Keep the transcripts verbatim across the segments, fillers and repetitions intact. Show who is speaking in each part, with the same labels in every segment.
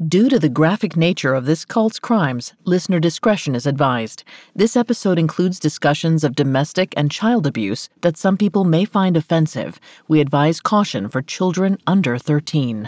Speaker 1: Due to the graphic nature of this cult's crimes, listener discretion is advised. This episode includes discussions of domestic and child abuse that some people may find offensive. We advise caution for children under thirteen.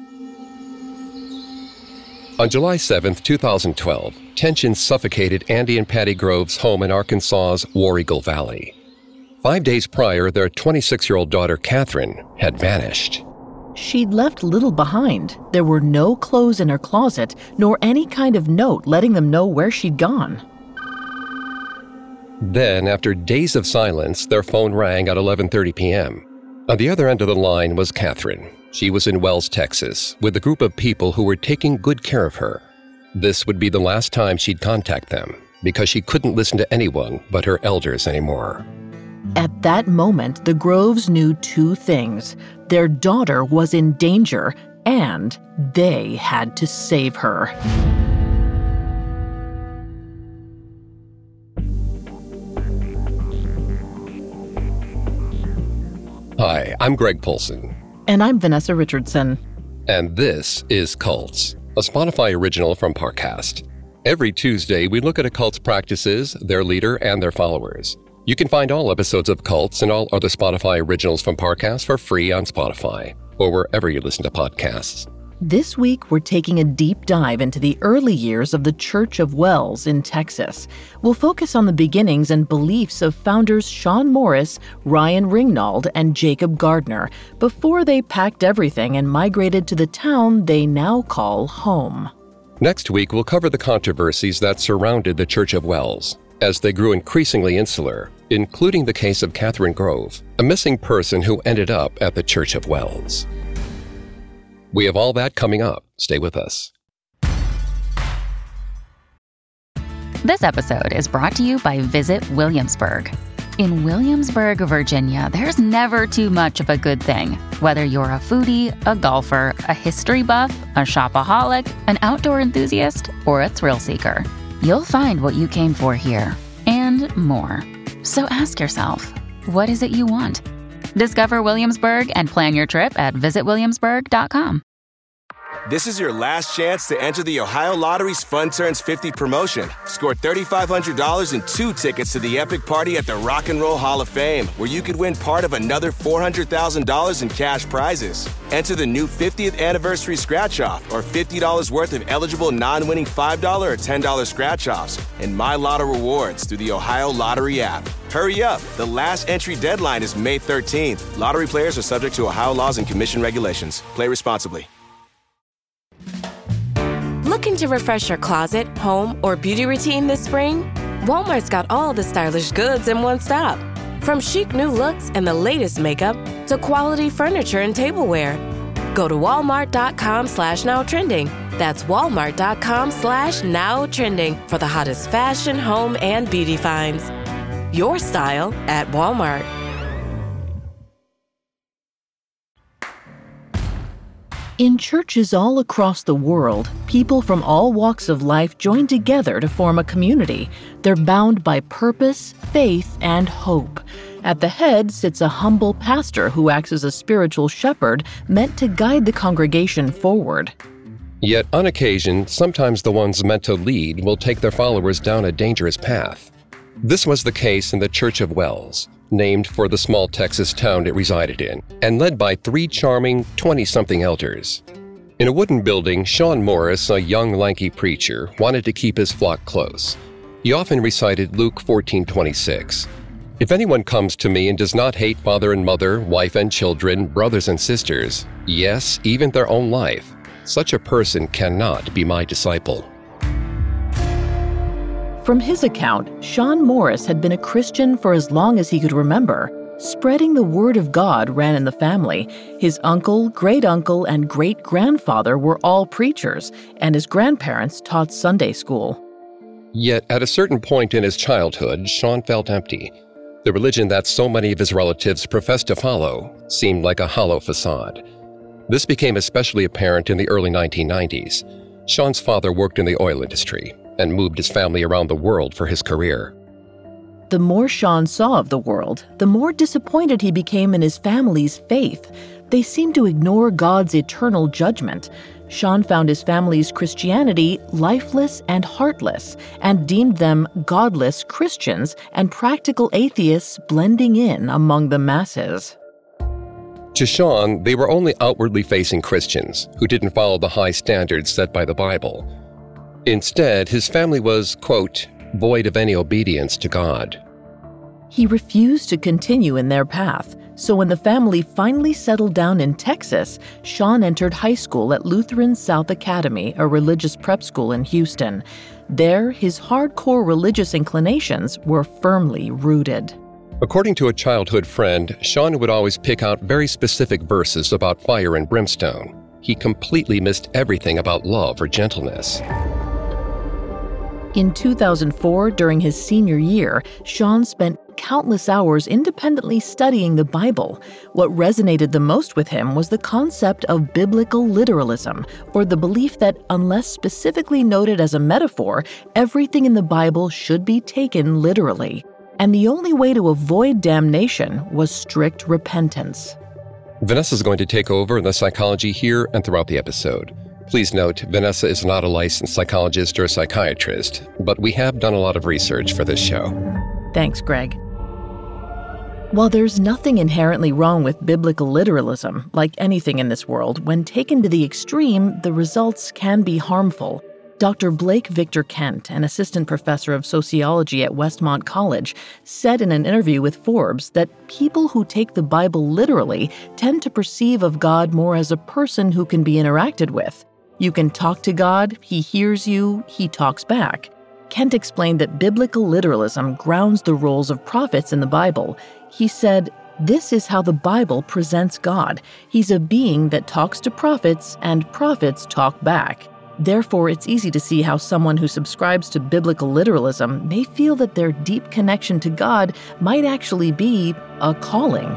Speaker 2: On July seventh, two thousand twelve, tensions suffocated Andy and Patty Grove's home in Arkansas's War Eagle Valley. Five days prior, their twenty-six-year-old daughter, Catherine, had vanished.
Speaker 1: She'd left little behind. There were no clothes in her closet, nor any kind of note letting them know where she'd gone.
Speaker 2: Then, after days of silence, their phone rang at eleven thirty p.m. On the other end of the line was Catherine. She was in Wells, Texas, with a group of people who were taking good care of her. This would be the last time she'd contact them, because she couldn't listen to anyone but her elders anymore.
Speaker 1: At that moment, the Groves knew two things. Their daughter was in danger, and they had to save her.
Speaker 2: Hi, I'm Greg Polson.
Speaker 1: And I'm Vanessa Richardson.
Speaker 2: And this is Cults, a Spotify original from Parcast. Every Tuesday, we look at a cult's practices, their leader, and their followers. You can find all episodes of Cults and all other Spotify originals from Parcast for free on Spotify or wherever you listen to podcasts.
Speaker 1: This week, we're taking a deep dive into the early years of the Church of Wells in Texas. We'll focus on the beginnings and beliefs of founders Sean Morris, Ryan Ringnauld, and Jacob Gardner before they packed everything and migrated to the town they now call home.
Speaker 2: Next week, we'll cover the controversies that surrounded the Church of Wells as they grew increasingly insular, including the case of Catherine Grove, a missing person who ended up at the Church of Wells. We have all that coming up. Stay with us.
Speaker 3: This episode is brought to you by Visit Williamsburg. In Williamsburg, Virginia, there's never too much of a good thing. Whether you're a foodie, a golfer, a history buff, a shopaholic, an outdoor enthusiast, or a thrill seeker, you'll find what you came for here and more. So ask yourself, what is it you want? Discover Williamsburg and plan your trip at visit williamsburg dot com.
Speaker 4: This is your last chance to enter the Ohio Lottery's Fun Turns fifty promotion. Score three thousand five hundred dollars and two tickets to the epic party at the Rock and Roll Hall of Fame, where you could win part of another four hundred thousand dollars in cash prizes. Enter the new fiftieth anniversary scratch-off or fifty dollars worth of eligible non-winning five dollars or ten dollars scratch-offs and My Lotto rewards through the Ohio Lottery app. Hurry up. The last entry deadline is May thirteenth. Lottery players are subject to Ohio laws and commission regulations. Play responsibly.
Speaker 5: Looking to refresh your closet, home, or beauty routine this spring? Walmart's got all the stylish goods in one stop. From chic new looks and the latest makeup to quality furniture and tableware. Go to walmart.com slash now trending. That's walmart.com slash now trending for the hottest fashion, home, and beauty finds. Your style at Walmart.
Speaker 1: In churches all across the world, people from all walks of life join together to form a community. They're bound by purpose, faith, and hope. At the head sits a humble pastor who acts as a spiritual shepherd meant to guide the congregation forward.
Speaker 2: Yet, on occasion, sometimes the ones meant to lead will take their followers down a dangerous path. This was the case in the Church of Wells, named for the small Texas town it resided in, and led by three charming twenty-something elders. In a wooden building, Sean Morris, a young, lanky preacher, wanted to keep his flock close. He often recited Luke fourteen twenty-six. If anyone comes to me and does not hate father and mother, wife and children, brothers and sisters, yes, even their own life, such a person cannot be my disciple.
Speaker 1: From his account, Sean Morris had been a Christian for as long as he could remember. Spreading the word of God ran in the family. His uncle, great-uncle, and great-grandfather were all preachers, and his grandparents taught Sunday school.
Speaker 2: Yet, at a certain point in his childhood, Sean felt empty. The religion that so many of his relatives professed to follow seemed like a hollow facade. This became especially apparent in the early nineteen nineties. Sean's father worked in the oil industry and moved his family around the world for his career.
Speaker 1: The more Sean saw of the world, the more disappointed he became in his family's faith. They seemed to ignore God's eternal judgment. Sean found his family's Christianity lifeless and heartless, and deemed them godless Christians and practical atheists blending in among the masses.
Speaker 2: To Sean, they were only outwardly facing Christians who didn't follow the high standards set by the Bible. Instead, his family was, quote, void of any obedience to God.
Speaker 1: He refused to continue in their path, so when the family finally settled down in Texas, Sean entered high school at Lutheran South Academy, a religious prep school in Houston. There, his hardcore religious inclinations were firmly rooted.
Speaker 2: According to a childhood friend, Sean would always pick out very specific verses about fire and brimstone. He completely missed everything about love or gentleness.
Speaker 1: In two thousand four, during his senior year, Sean spent countless hours independently studying the Bible. What resonated the most with him was the concept of biblical literalism, or the belief that unless specifically noted as a metaphor, everything in the Bible should be taken literally. And the only way to avoid damnation was strict repentance.
Speaker 2: Vanessa is going to take over in the psychology here and throughout the episode. Please note, Vanessa is not a licensed psychologist or psychiatrist, but we have done a lot of research for this show.
Speaker 1: Thanks, Greg. While there's nothing inherently wrong with biblical literalism, like anything in this world, when taken to the extreme, the results can be harmful. Doctor Blake Victor Kent, an assistant professor of sociology at Westmont College, said in an interview with Forbes that people who take the Bible literally tend to perceive of God more as a person who can be interacted with. You can talk to God, he hears you, he talks back. Kent explained that biblical literalism grounds the roles of prophets in the Bible. He said, "This is how the Bible presents God. He's a being that talks to prophets, and prophets talk back. Therefore, it's easy to see how someone who subscribes to biblical literalism may feel that their deep connection to God might actually be a calling."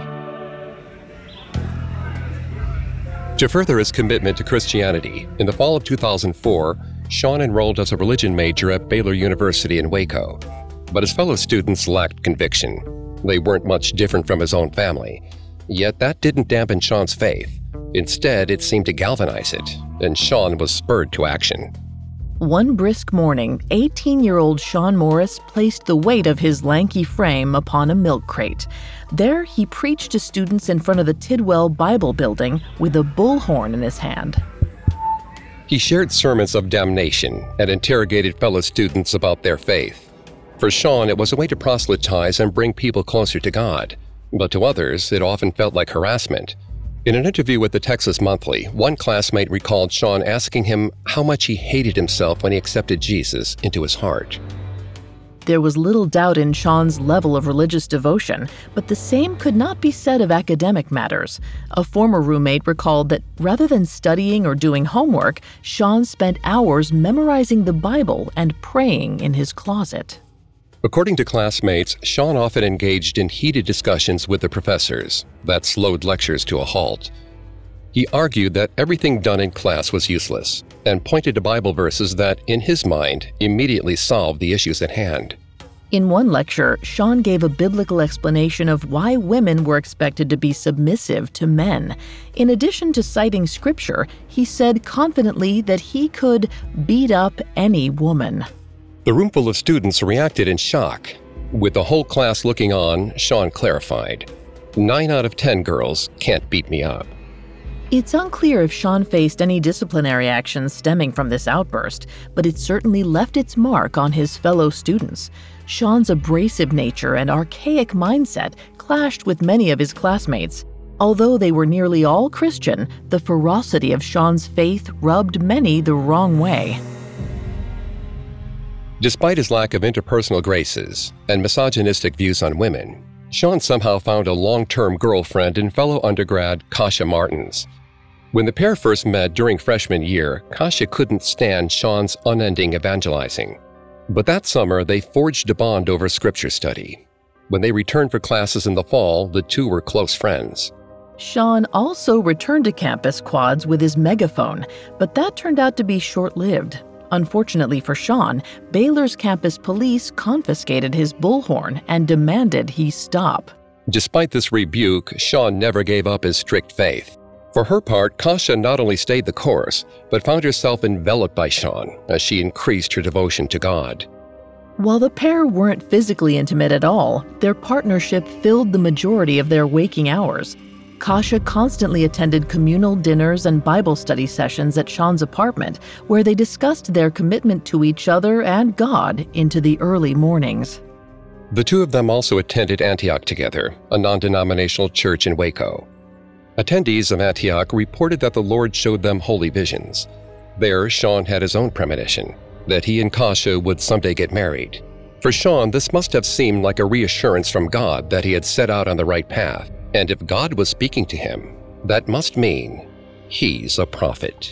Speaker 2: To further his commitment to Christianity, in the fall of two thousand four, Sean enrolled as a religion major at Baylor University in Waco. But his fellow students lacked conviction. They weren't much different from his own family. Yet that didn't dampen Sean's faith. Instead, it seemed to galvanize it, and Sean was spurred to action.
Speaker 1: One brisk morning, eighteen-year-old Sean Morris placed the weight of his lanky frame upon a milk crate. There, he preached to students in front of the Tidwell Bible Building with a bullhorn in his hand.
Speaker 2: He shared sermons of damnation and interrogated fellow students about their faith. For Sean, it was a way to proselytize and bring people closer to God. But to others, it often felt like harassment. In an interview with the Texas Monthly, one classmate recalled Sean asking him how much he hated himself when he accepted Jesus into his heart.
Speaker 1: There was little doubt in Sean's level of religious devotion, but the same could not be said of academic matters. A former roommate recalled that rather than studying or doing homework, Sean spent hours memorizing the Bible and praying in his closet.
Speaker 2: According to classmates, Sean often engaged in heated discussions with the professors that slowed lectures to a halt. He argued that everything done in class was useless and pointed to Bible verses that, in his mind, immediately solved the issues at hand.
Speaker 1: In one lecture, Sean gave a biblical explanation of why women were expected to be submissive to men. In addition to citing scripture, he said confidently that he could beat up any woman.
Speaker 2: The roomful of students reacted in shock. With the whole class looking on, Sean clarified, Nine out of ten girls can't beat me up.
Speaker 1: It's unclear if Sean faced any disciplinary actions stemming from this outburst, but it certainly left its mark on his fellow students. Sean's abrasive nature and archaic mindset clashed with many of his classmates. Although they were nearly all Christian, the ferocity of Sean's faith rubbed many the wrong way.
Speaker 2: Despite his lack of interpersonal graces and misogynistic views on women, Sean somehow found a long-term girlfriend in fellow undergrad Kasha Martins. When the pair first met during freshman year, Kasha couldn't stand Sean's unending evangelizing. But that summer, they forged a bond over scripture study. When they returned for classes in the fall, the two were close friends.
Speaker 1: Sean also returned to campus quads with his megaphone, but that turned out to be short-lived. Unfortunately for Sean, Baylor's campus police confiscated his bullhorn and demanded he stop.
Speaker 2: Despite this rebuke, Sean never gave up his strict faith. For her part, Kasia not only stayed the course, but found herself enveloped by Sean as she increased her devotion to God.
Speaker 1: While the pair weren't physically intimate at all, their partnership filled the majority of their waking hours. Kasia constantly attended communal dinners and Bible study sessions at Sean's apartment, where they discussed their commitment to each other and God into the early mornings.
Speaker 2: The two of them also attended Antioch together, a non-denominational church in Waco. Attendees of Antioch reported that the Lord showed them holy visions. There, Sean had his own premonition, that he and Kasia would someday get married. For Sean, this must have seemed like a reassurance from God that he had set out on the right path, and if God was speaking to him, that must mean he's a prophet.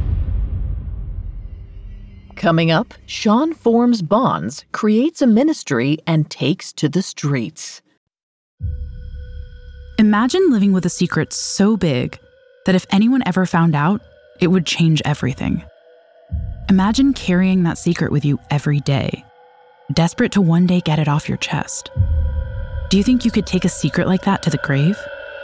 Speaker 1: Coming up, Sean forms bonds, creates a ministry, and takes to the streets.
Speaker 6: Imagine living with a secret so big that if anyone ever found out, it would change everything. Imagine carrying that secret with you every day, desperate to one day get it off your chest. Do you think you could take a secret like that to the grave?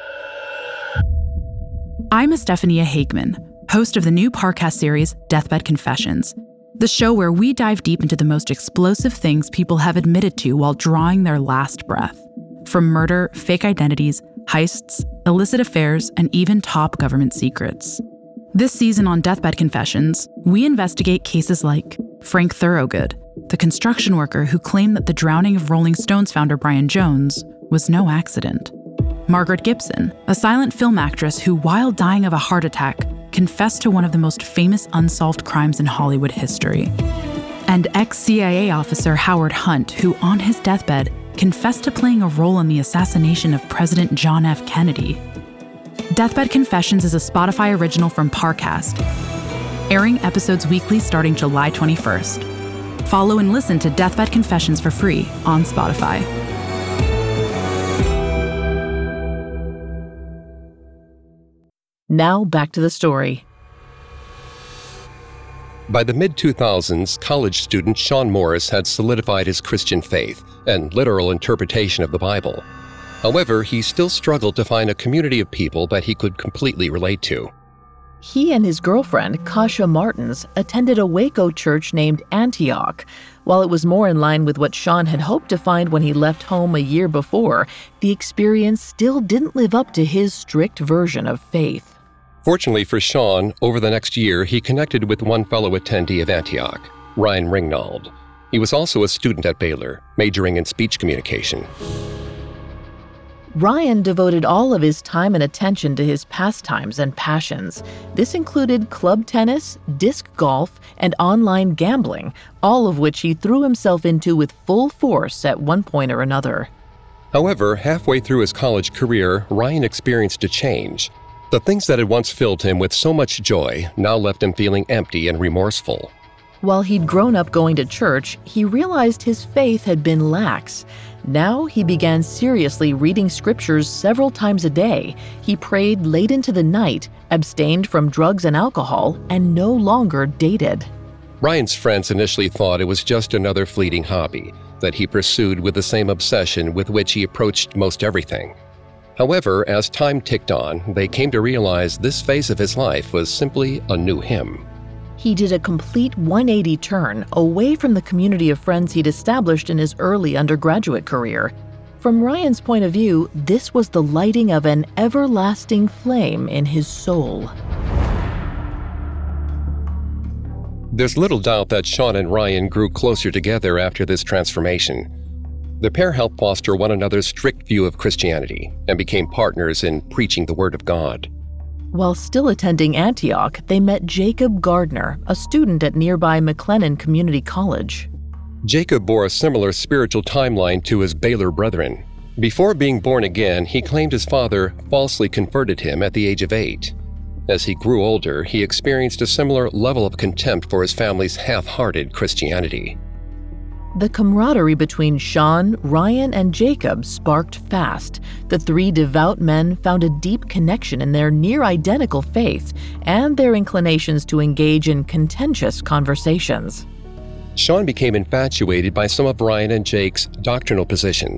Speaker 6: I'm Estefania Hageman, host of the new Parcast series, Deathbed Confessions, the show where we dive deep into the most explosive things people have admitted to while drawing their last breath. From murder, fake identities, heists, illicit affairs, and even top government secrets. This season on Deathbed Confessions, we investigate cases like Frank Thorogood, the construction worker who claimed that the drowning of Rolling Stones founder Brian Jones was no accident. Margaret Gibson, a silent film actress who, while dying of a heart attack, confessed to one of the most famous unsolved crimes in Hollywood history. And ex-C I A officer Howard Hunt, who on his deathbed confessed to playing a role in the assassination of President John F. Kennedy. Deathbed Confessions is a Spotify original from Parcast, airing episodes weekly starting July twenty-first. Follow and listen to Deathbed Confessions for free on Spotify.
Speaker 1: Now back to the story.
Speaker 2: By the mid two thousands, college student Sean Morris had solidified his Christian faith and literal interpretation of the Bible. However, he still struggled to find a community of people that he could completely relate to.
Speaker 1: He and his girlfriend, Kasia Martins, attended a Waco church named Antioch. While it was more in line with what Sean had hoped to find when he left home a year before, the experience still didn't live up to his strict version of faith.
Speaker 2: Fortunately for Sean, over the next year, he connected with one fellow attendee of Antioch, Ryan Ringnauld. He was also a student at Baylor, majoring in speech communication.
Speaker 1: Ryan devoted all of his time and attention to his pastimes and passions. This included club tennis, disc golf, and online gambling, all of which he threw himself into with full force at one point or another.
Speaker 2: However, halfway through his college career, Ryan experienced a change. The things that had once filled him with so much joy now left him feeling empty and remorseful.
Speaker 1: While he'd grown up going to church, he realized his faith had been lax. Now he began seriously reading scriptures several times a day. He prayed late into the night, abstained from drugs and alcohol, and no longer dated.
Speaker 2: Ryan's friends initially thought it was just another fleeting hobby that he pursued with the same obsession with which he approached most everything. However, as time ticked on, they came to realize this phase of his life was simply a new him.
Speaker 1: He did a complete one eighty turn away from the community of friends he'd established in his early undergraduate career. From Ryan's point of view, this was the lighting of an everlasting flame in his soul.
Speaker 2: There's little doubt that Sean and Ryan grew closer together after this transformation. The pair helped foster one another's strict view of Christianity and became partners in preaching the Word of God.
Speaker 1: While still attending Antioch, they met Jacob Gardner, a student at nearby McLennan Community College.
Speaker 2: Jacob bore a similar spiritual timeline to his Baylor brethren. Before being born again, he claimed his father falsely converted him at the age of eight. As he grew older, he experienced a similar level of contempt for his family's half-hearted Christianity.
Speaker 1: The camaraderie between Sean, Ryan, and Jacob sparked fast. The three devout men found a deep connection in their near-identical faith and their inclinations to engage in contentious conversations.
Speaker 2: Sean became infatuated by some of Ryan and Jake's doctrinal positions,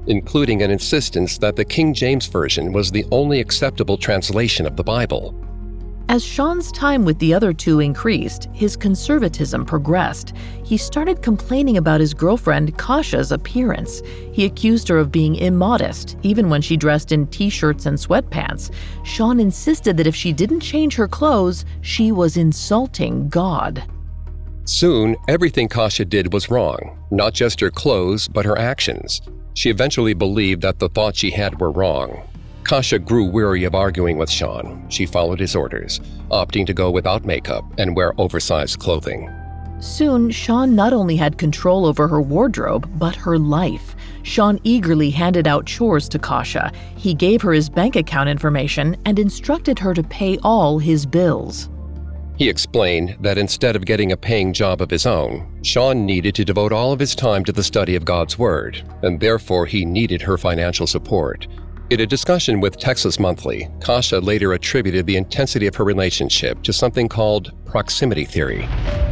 Speaker 2: including an insistence that the King James Version was the only acceptable translation of the Bible.
Speaker 1: As Sean's time with the other two increased, his conservatism progressed. He started complaining about his girlfriend Kasha's appearance. He accused her of being immodest, even when she dressed in t-shirts and sweatpants. Sean insisted that if she didn't change her clothes, she was insulting God.
Speaker 2: Soon, everything Kasha did was wrong, not just her clothes, but her actions. She eventually believed that the thoughts she had were wrong. Kasha grew weary of arguing with Sean. She followed his orders, opting to go without makeup and wear oversized clothing.
Speaker 1: Soon, Sean not only had control over her wardrobe, but her life. Sean eagerly handed out chores to Kasha. He gave her his bank account information and instructed her to pay all his bills.
Speaker 2: He explained that instead of getting a paying job of his own, Sean needed to devote all of his time to the study of God's Word, and therefore he needed her financial support. In a discussion with Texas Monthly, Kasha later attributed the intensity of her relationship to something called proximity theory.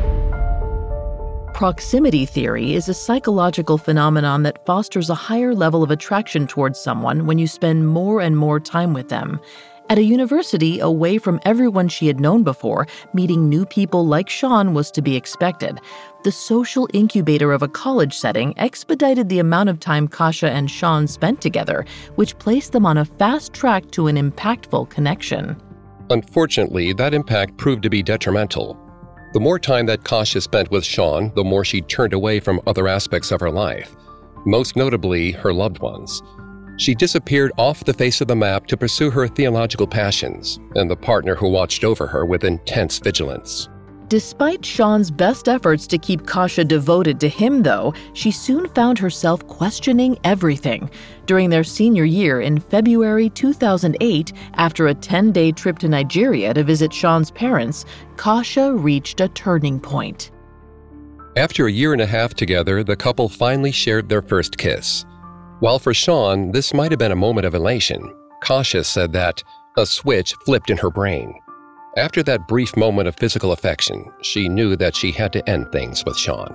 Speaker 1: Proximity theory is a psychological phenomenon that fosters a higher level of attraction towards someone when you spend more and more time with them. At a university away from everyone she had known before, meeting new people like Sean was to be expected. The social incubator of a college setting expedited the amount of time Kasha and Sean spent together, which placed them on a fast track to an impactful connection.
Speaker 2: Unfortunately, that impact proved to be detrimental. The more time that Kasha spent with Sean, the more she turned away from other aspects of her life, most notably her loved ones. She disappeared off the face of the map to pursue her theological passions and the partner who watched over her with intense vigilance.
Speaker 1: Despite Sean's best efforts to keep Kasha devoted to him, though, she soon found herself questioning everything. During their senior year in February two thousand eight, after a ten-day trip to Nigeria to visit Sean's parents, Kasha reached a turning point.
Speaker 2: After a year and a half together, the couple finally shared their first kiss. While for Sean, this might have been a moment of elation, Kasha said that a switch flipped in her brain. After that brief moment of physical affection, she knew that she had to end things with Sean.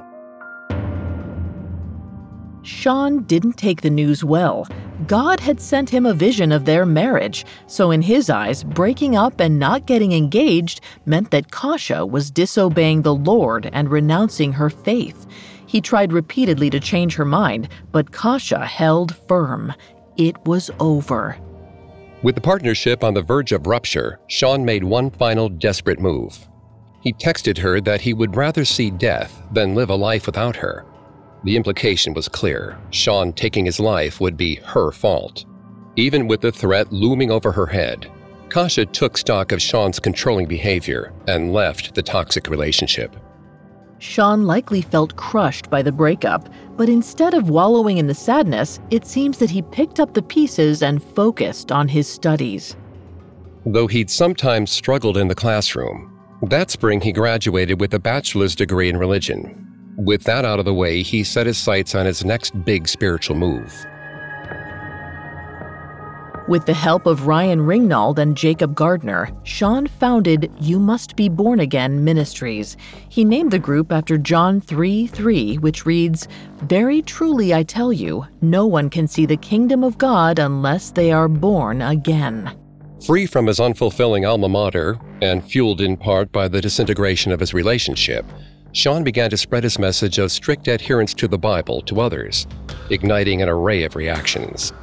Speaker 1: Sean didn't take the news well. God had sent him a vision of their marriage, so in his eyes, breaking up and not getting engaged meant that Kasha was disobeying the Lord and renouncing her faith. He tried repeatedly to change her mind, but Kasha held firm. It was over.
Speaker 2: With the partnership on the verge of rupture, Sean made one final desperate move. He texted her that he would rather see death than live a life without her. The implication was clear. Sean taking his life would be her fault. Even with the threat looming over her head, Kasha took stock of Sean's controlling behavior and left the toxic relationship.
Speaker 1: Sean likely felt crushed by the breakup, but instead of wallowing in the sadness, it seems that he picked up the pieces and focused on his studies.
Speaker 2: Though he'd sometimes struggled in the classroom, that spring he graduated with a bachelor's degree in religion. With that out of the way, he set his sights on his next big spiritual move.
Speaker 1: With the help of Ryan Ringnauld and Jacob Gardner, Sean founded You Must Be Born Again Ministries. He named the group after John three three, which reads, "Very truly I tell you, no one can see the kingdom of God unless they are born again."
Speaker 2: Free from his unfulfilling alma mater, and fueled in part by the disintegration of his relationship, Sean began to spread his message of strict adherence to the Bible to others, igniting an array of reactions.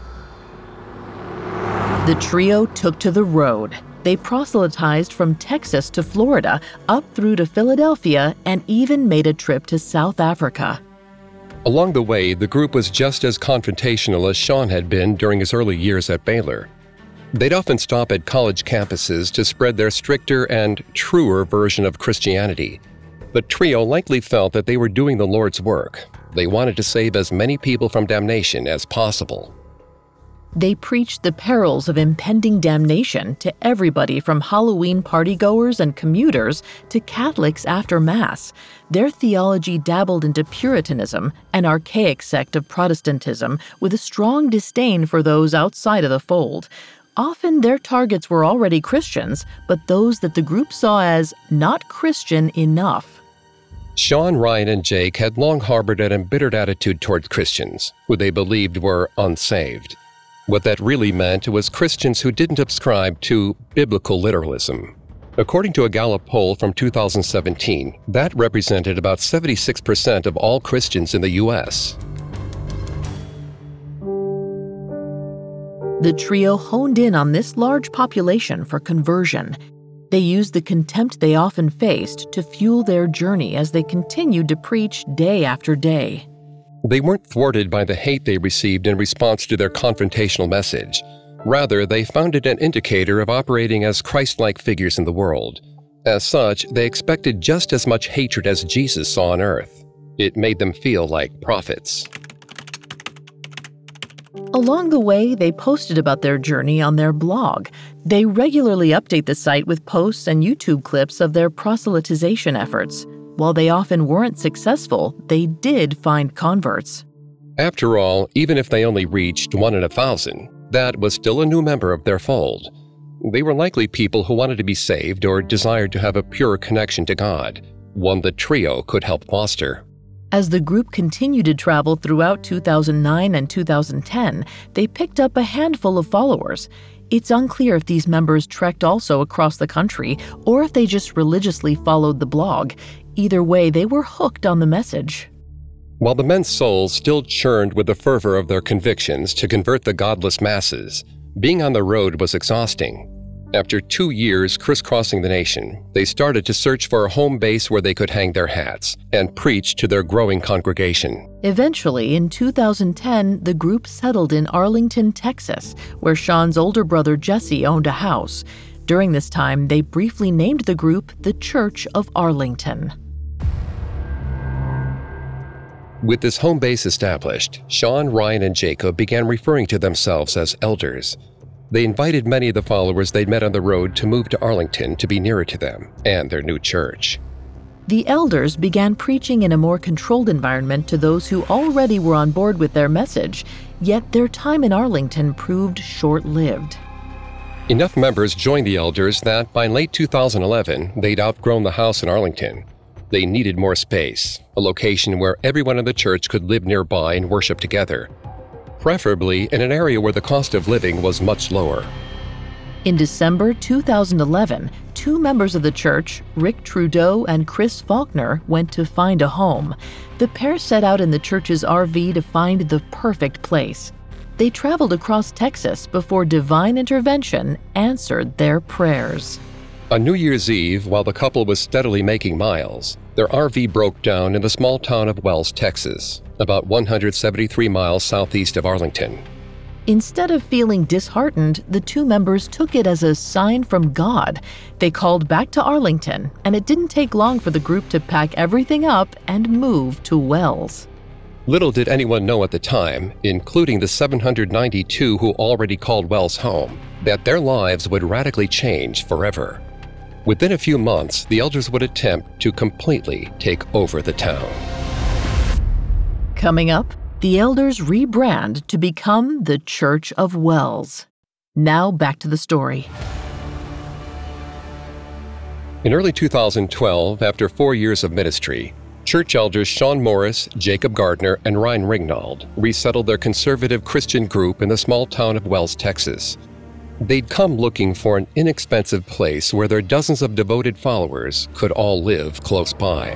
Speaker 1: The trio took to the road. They proselytized from Texas to Florida, up through to Philadelphia, and even made a trip to South Africa.
Speaker 2: Along the way, the group was just as confrontational as Sean had been during his early years at Baylor. They'd often stop at college campuses to spread their stricter and truer version of Christianity. The trio likely felt that they were doing the Lord's work. They wanted to save as many people from damnation as possible.
Speaker 1: They preached the perils of impending damnation to everybody from Halloween partygoers and commuters to Catholics after Mass. Their theology dabbled into Puritanism, an archaic sect of Protestantism, with a strong disdain for those outside of the fold. Often their targets were already Christians, but those that the group saw as not Christian enough.
Speaker 2: Sean, Ryan, and Jake had long harbored an embittered attitude toward Christians, who they believed were unsaved. What that really meant was Christians who didn't subscribe to biblical literalism. According to a Gallup poll from two thousand seventeen, that represented about seventy-six percent of all Christians in the U S.
Speaker 1: The trio honed in on this large population for conversion. They used the contempt they often faced to fuel their journey as they continued to preach day after day.
Speaker 2: They weren't thwarted by the hate they received in response to their confrontational message. Rather, they found it an indicator of operating as Christ-like figures in the world. As such, they expected just as much hatred as Jesus saw on earth. It made them feel like prophets.
Speaker 1: Along the way, they posted about their journey on their blog. They regularly update the site with posts and YouTube clips of their proselytization efforts. While they often weren't successful, they did find converts.
Speaker 2: After all, even if they only reached one in a thousand, that was still a new member of their fold. They were likely people who wanted to be saved or desired to have a pure connection to God, one the trio could help foster.
Speaker 1: As the group continued to travel throughout two thousand nine and two thousand ten, they picked up a handful of followers. It's unclear if these members trekked also across the country or if they just religiously followed the blog. Either way, they were hooked on the message.
Speaker 2: While the men's souls still churned with the fervor of their convictions to convert the godless masses, being on the road was exhausting. After two years crisscrossing the nation, they started to search for a home base where they could hang their hats and preach to their growing congregation.
Speaker 1: Eventually, in two thousand ten, the group settled in Arlington, Texas, where Sean's older brother Jesse owned a house. During this time, they briefly named the group the Church of Arlington.
Speaker 2: With this home base established, Sean, Ryan, and Jacob began referring to themselves as elders. They invited many of the followers they'd met on the road to move to Arlington to be nearer to them and their new church.
Speaker 1: The elders began preaching in a more controlled environment to those who already were on board with their message, yet their time in Arlington proved short-lived.
Speaker 2: Enough members joined the elders that by late two thousand eleven, they'd outgrown the house in Arlington. They needed more space, a location where everyone in the church could live nearby and worship together, preferably in an area where the cost of living was much lower.
Speaker 1: In December two thousand eleven, two members of the church, Rick Trudeau and Chris Faulkner, went to find a home. The pair set out in the church's R V to find the perfect place. They traveled across Texas before divine intervention answered their prayers.
Speaker 2: On New Year's Eve, while the couple was steadily making miles, their R V broke down in the small town of Wells, Texas, about one hundred seventy-three miles southeast of Arlington.
Speaker 1: Instead of feeling disheartened, the two members took it as a sign from God. They called back to Arlington, and it didn't take long for the group to pack everything up and move to Wells.
Speaker 2: Little did anyone know at the time, including the seven hundred ninety-two who already called Wells home, that their lives would radically change forever. Within a few months, the elders would attempt to completely take over the town.
Speaker 1: Coming up, the elders rebrand to become the Church of Wells. Now back to the story.
Speaker 2: In early two thousand twelve, after four years of ministry, church elders Sean Morris, Jacob Gardner, and Ryan Ringnauld resettled their conservative Christian group in the small town of Wells, Texas. They'd come looking for an inexpensive place where their dozens of devoted followers could all live close by.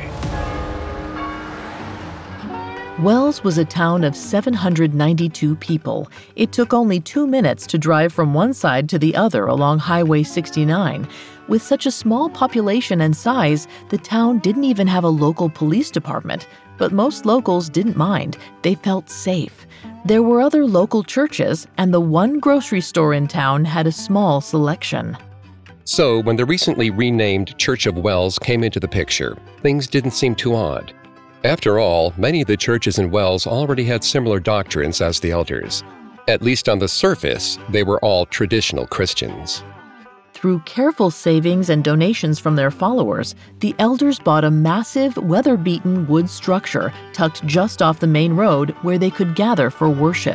Speaker 1: Wells was a town of seven hundred ninety-two people. It took only two minutes to drive from one side to the other along Highway sixty-nine. With such a small population and size, the town didn't even have a local police department. But most locals didn't mind. They felt safe. There were other local churches, and the one grocery store in town had a small selection.
Speaker 2: So, when the recently renamed Church of Wells came into the picture, things didn't seem too odd. After all, many of the churches in Wells already had similar doctrines as the elders. At least on the surface, they were all traditional Christians.
Speaker 1: Through careful savings and donations from their followers, the elders bought a massive, weather-beaten wood structure tucked just off the main road where they could gather for worship.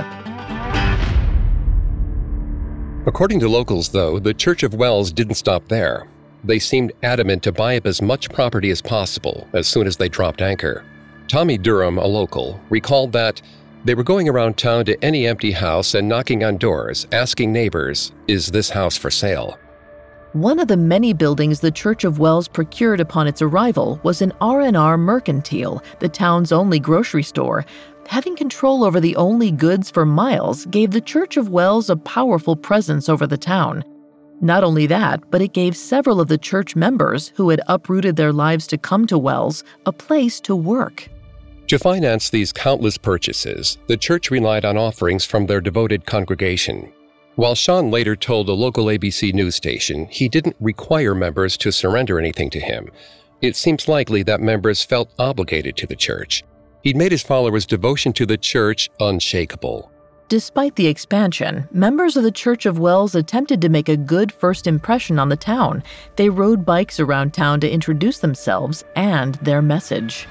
Speaker 2: According to locals, though, the Church of Wells didn't stop there. They seemed adamant to buy up as much property as possible as soon as they dropped anchor. Tommy Durham, a local, recalled that they were going around town to any empty house and knocking on doors, asking neighbors, "Is this house for sale?"
Speaker 1: One of the many buildings the Church of Wells procured upon its arrival was an R and R Mercantile, the town's only grocery store. Having control over the only goods for miles gave the Church of Wells a powerful presence over the town. Not only that, but it gave several of the church members who had uprooted their lives to come to Wells a place to work.
Speaker 2: To finance these countless purchases, the church relied on offerings from their devoted congregation. While Sean later told a local A B C news station he didn't require members to surrender anything to him, it seems likely that members felt obligated to the church. He'd made his followers' devotion to the church unshakable.
Speaker 1: Despite the expansion, members of the Church of Wells attempted to make a good first impression on the town. They rode bikes around town to introduce themselves and their message.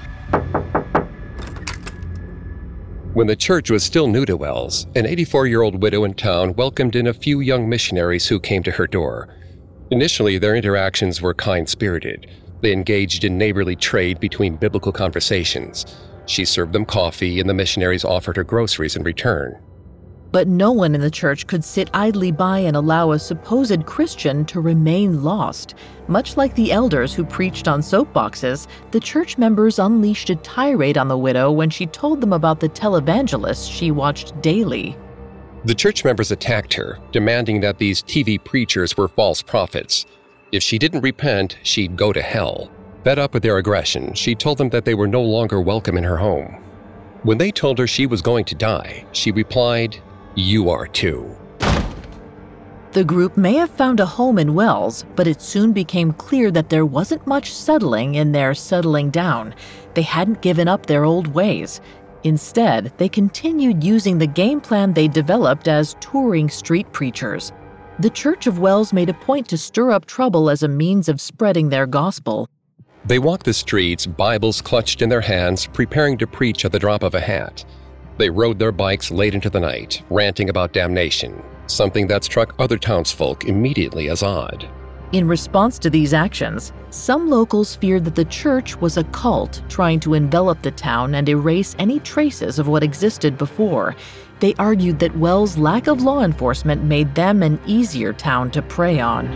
Speaker 2: When the church was still new to Wells, an eighty-four-year-old widow in town welcomed in a few young missionaries who came to her door. Initially, their interactions were kind-spirited. They engaged in neighborly trade between biblical conversations. She served them coffee, and the missionaries offered her groceries in return.
Speaker 1: But no one in the church could sit idly by and allow a supposed Christian to remain lost. Much like the elders who preached on soapboxes, the church members unleashed a tirade on the widow when she told them about the televangelists she watched daily.
Speaker 2: The church members attacked her, demanding that these T V preachers were false prophets. If she didn't repent, she'd go to hell. Fed up with their aggression, she told them that they were no longer welcome in her home. When they told her she was going to die, she replied, "You are too."
Speaker 1: The group may have found a home in Wells, but it soon became clear that there wasn't much settling in their settling down. They hadn't given up their old ways. Instead, they continued using the game plan they developed as touring street preachers. The Church of Wells made a point to stir up trouble as a means of spreading their gospel.
Speaker 2: They walked the streets, Bibles clutched in their hands, preparing to preach at the drop of a hat. They rode their bikes late into the night, ranting about damnation, something that struck other townsfolk immediately as odd.
Speaker 1: In response to these actions, some locals feared that the church was a cult trying to envelop the town and erase any traces of what existed before. They argued that Wells' lack of law enforcement made them an easier town to prey on.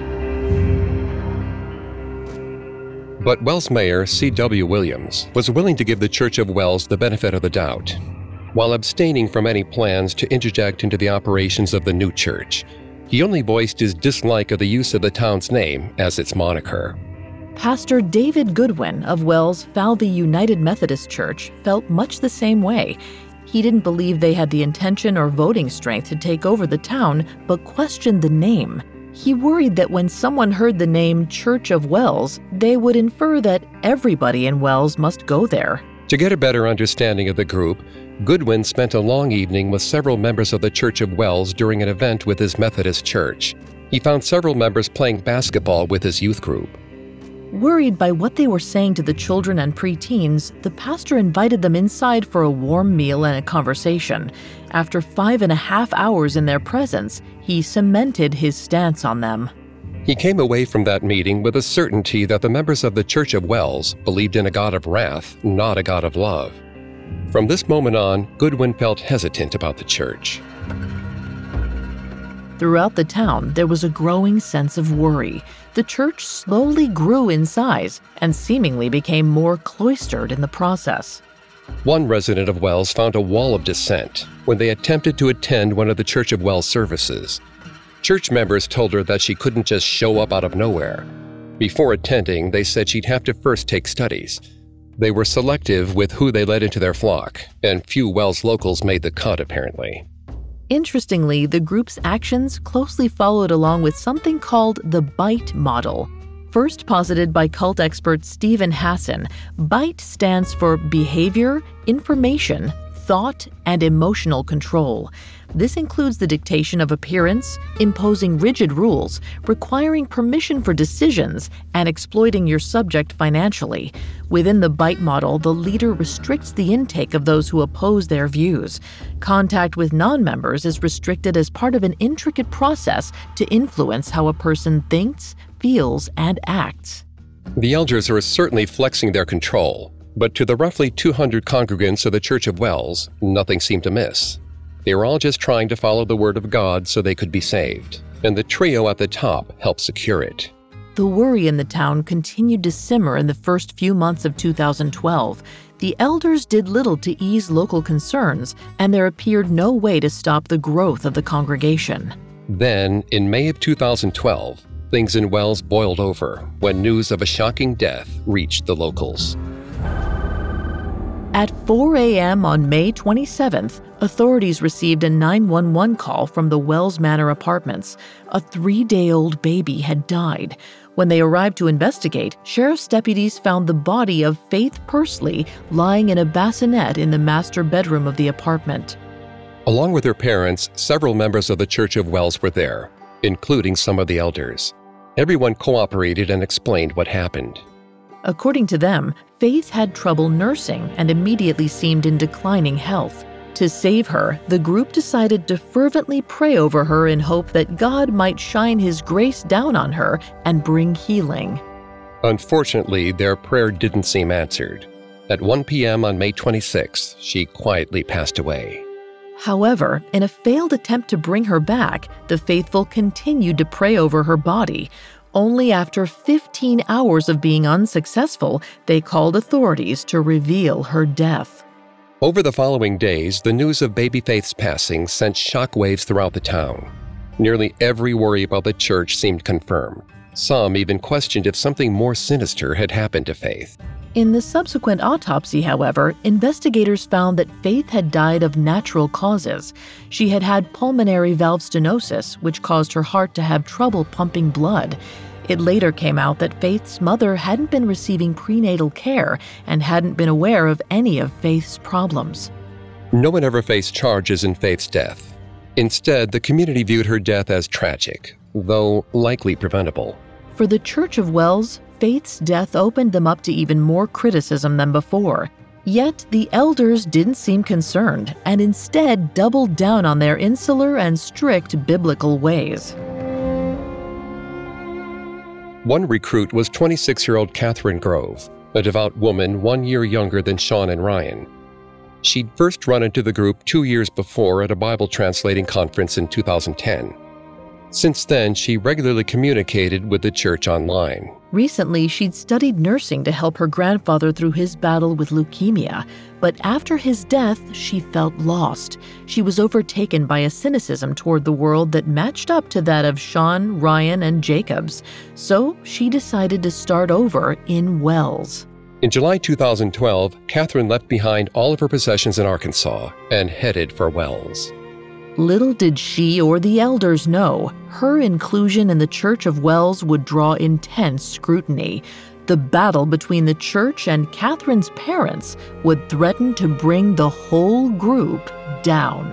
Speaker 2: But Wells Mayor C W Williams was willing to give the Church of Wells the benefit of the doubt, while abstaining from any plans to interject into the operations of the new church. He only voiced his dislike of the use of the town's name as its moniker.
Speaker 1: Pastor David Goodwin of Wells Falvey United Methodist Church felt much the same way. He didn't believe they had the intention or voting strength to take over the town, but questioned the name. He worried that when someone heard the name Church of Wells, they would infer that everybody in Wells must go there.
Speaker 2: To get a better understanding of the group, Goodwin spent a long evening with several members of the Church of Wells during an event with his Methodist church. He found several members playing basketball with his youth group.
Speaker 1: Worried by what they were saying to the children and preteens, the pastor invited them inside for a warm meal and a conversation. After five and a half hours in their presence, he cemented his stance on them.
Speaker 2: He came away from that meeting with a certainty that the members of the Church of Wells believed in a God of wrath, not a God of love. From this moment on, Goodwin felt hesitant about the church.
Speaker 1: Throughout the town, there was a growing sense of worry. The church slowly grew in size and seemingly became more cloistered in the process.
Speaker 2: One resident of Wells found a wall of dissent when they attempted to attend one of the Church of Wells services. Church members told her that she couldn't just show up out of nowhere. Before attending, they said she'd have to first take studies. They were selective with who they let into their flock, and few Wells locals made the cut, apparently.
Speaker 1: Interestingly, the group's actions closely followed along with something called the BITE model. First posited by cult expert Stephen Hassan, BITE stands for Behavior, Information, Thought, and Emotional Control. This includes the dictation of appearance, imposing rigid rules, requiring permission for decisions, and exploiting your subject financially. Within the BITE model, the leader restricts the intake of those who oppose their views. Contact with non-members is restricted as part of an intricate process to influence how a person thinks, feels and acts.
Speaker 2: The elders are certainly flexing their control, but to the roughly two hundred congregants of the Church of Wells, nothing seemed amiss. They were all just trying to follow the word of God so they could be saved, and the trio at the top helped secure it.
Speaker 1: The worry in the town continued to simmer in the first few months of two thousand twelve. The elders did little to ease local concerns, and there appeared no way to stop the growth of the congregation.
Speaker 2: Then, in May of two thousand twelve, things in Wells boiled over when news of a shocking death reached the locals.
Speaker 1: At four a.m. on May twenty-seventh, authorities received a nine one one call from the Wells Manor apartments. A three-day-old baby had died. When they arrived to investigate, sheriff's deputies found the body of Faith Pursley lying in a bassinet in the master bedroom of the apartment.
Speaker 2: Along with her parents, several members of the Church of Wells were there, including some of the elders. Everyone cooperated and explained what happened.
Speaker 1: According to them, Faith had trouble nursing and immediately seemed in declining health. To save her, the group decided to fervently pray over her in hope that God might shine His grace down on her and bring healing.
Speaker 2: Unfortunately, their prayer didn't seem answered. At one p.m. on May twenty-sixth, she quietly passed away.
Speaker 1: However, in a failed attempt to bring her back, the faithful continued to pray over her body. Only after fifteen hours of being unsuccessful, they called authorities to reveal her death.
Speaker 2: Over the following days, the news of baby Faith's passing sent shockwaves throughout the town. Nearly every worry about the church seemed confirmed. Some even questioned if something more sinister had happened to Faith.
Speaker 1: In the subsequent autopsy, however, investigators found that Faith had died of natural causes. She had had pulmonary valve stenosis, which caused her heart to have trouble pumping blood. It later came out that Faith's mother hadn't been receiving prenatal care and hadn't been aware of any of Faith's problems.
Speaker 2: No one ever faced charges in Faith's death. Instead, the community viewed her death as tragic, though likely preventable.
Speaker 1: For the Church of Wells, Faith's death opened them up to even more criticism than before. Yet the elders didn't seem concerned and instead doubled down on their insular and strict biblical ways.
Speaker 2: One recruit was twenty-six-year-old Catherine Grove, a devout woman one year younger than Sean and Ryan. She'd first run into the group two years before at a Bible translating conference in two thousand ten. Since then, she regularly communicated with the church online.
Speaker 1: Recently, she'd studied nursing to help her grandfather through his battle with leukemia. But after his death, she felt lost. She was overtaken by a cynicism toward the world that matched up to that of Sean, Ryan, and Jacobs. So she decided to start over in Wells.
Speaker 2: In July two thousand twelve, Catherine left behind all of her possessions in Arkansas and headed for Wells.
Speaker 1: Little did she or the elders know, her inclusion in the Church of Wells would draw intense scrutiny. The battle between the church and Catherine's parents would threaten to bring the whole group down.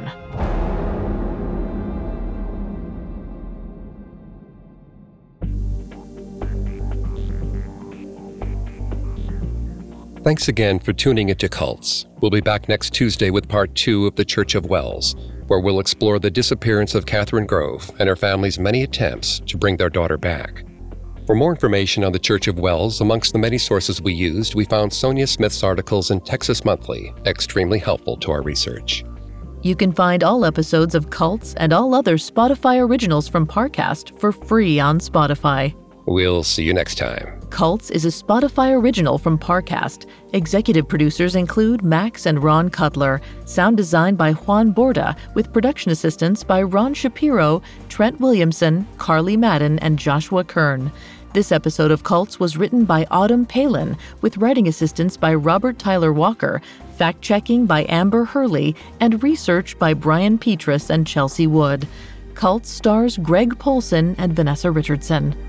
Speaker 2: Thanks again for tuning into Cults. We'll be back next Tuesday with part two of The Church of Wells, where we'll explore the disappearance of Catherine Grove and her family's many attempts to bring their daughter back. For more information on the Church of Wells, amongst the many sources we used, we found Sonia Smith's articles in Texas Monthly extremely helpful to our research.
Speaker 1: You can find all episodes of Cults and all other Spotify originals from Parcast for free on Spotify.
Speaker 2: We'll see you next time.
Speaker 1: Cults is a Spotify original from Parcast. Executive producers include Max and Ron Cutler. Sound designed by Juan Borda, with production assistance by Ron Shapiro, Trent Williamson, Carly Madden, and Joshua Kern. This episode of Cults was written by Autumn Palin, with writing assistance by Robert Tyler Walker, fact-checking by Amber Hurley, and research by Brian Petrus and Chelsea Wood. Cults stars Greg Polson and Vanessa Richardson.